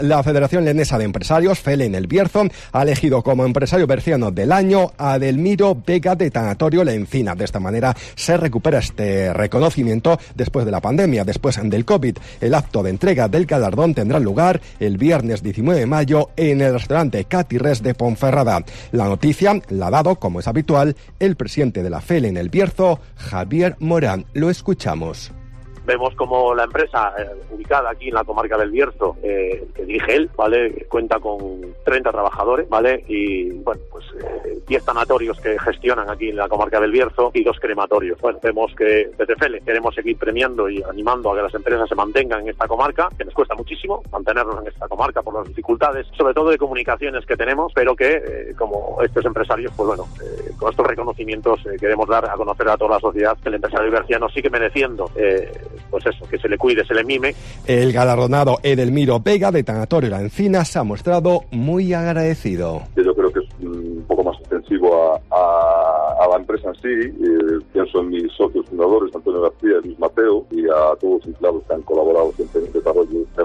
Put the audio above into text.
La Federación Leonesa de Empresarios, FELE en El Bierzo, ha elegido como empresario berciano del año a Edelmiro Vega de Tanatorio La Encina. De esta manera se recupera este reconocimiento después de la pandemia, después del COVID. El acto de entrega del galardón tendrá lugar el viernes 19 de mayo en el restaurante Catirres de Ponferrada. La noticia la ha dado, como es habitual, el presidente de la FELE en El Bierzo, Javier Morán. Lo escuchamos. Vemos como la empresa ubicada aquí en la comarca del Bierzo, que dirige él, ¿vale? Cuenta con 30 trabajadores, ¿vale? Y, bueno, pues 10 tanatorios que gestionan aquí en la comarca del Bierzo y 2 crematorios. Bueno, vemos que desde FELE queremos seguir premiando y animando a que las empresas se mantengan en esta comarca, que nos cuesta muchísimo mantenernos en esta comarca por las dificultades, sobre todo de comunicaciones que tenemos, pero que, como estos empresarios, pues bueno, con estos reconocimientos queremos dar a conocer a toda la sociedad que el empresario berciano sigue mereciendo pues eso, que se le cuide, se le mime. El galardonado Edelmiro Vega de Tanatorio La Encina se ha mostrado muy agradecido. Yo creo que es un poco más extensivo a la empresa en sí. Pienso en mis socios fundadores, Antonio García y Luis Mateo, y a todos los empleados que han colaborado siempre en el desarrollo